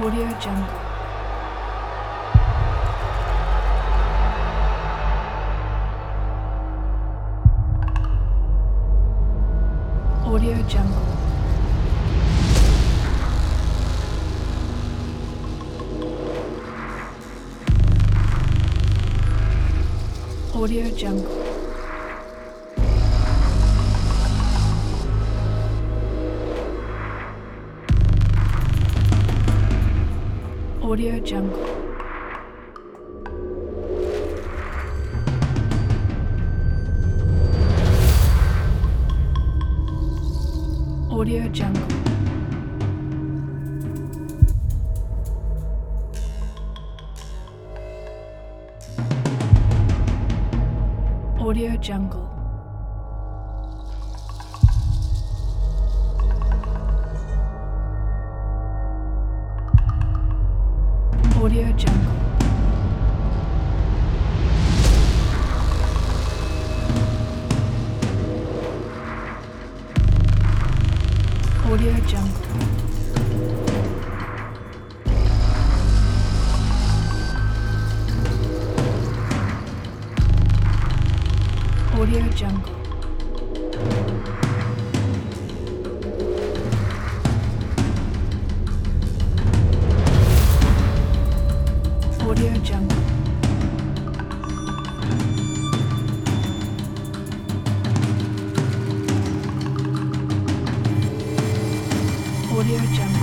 Audio Jungle. Audio Jungle. Audio Jungle. Audio Jungle. Audio Jungle. Audio Jungle. Audio Jungle. Audio Jungle. Audio Jungle. Audio Jungle. Audio Jungle.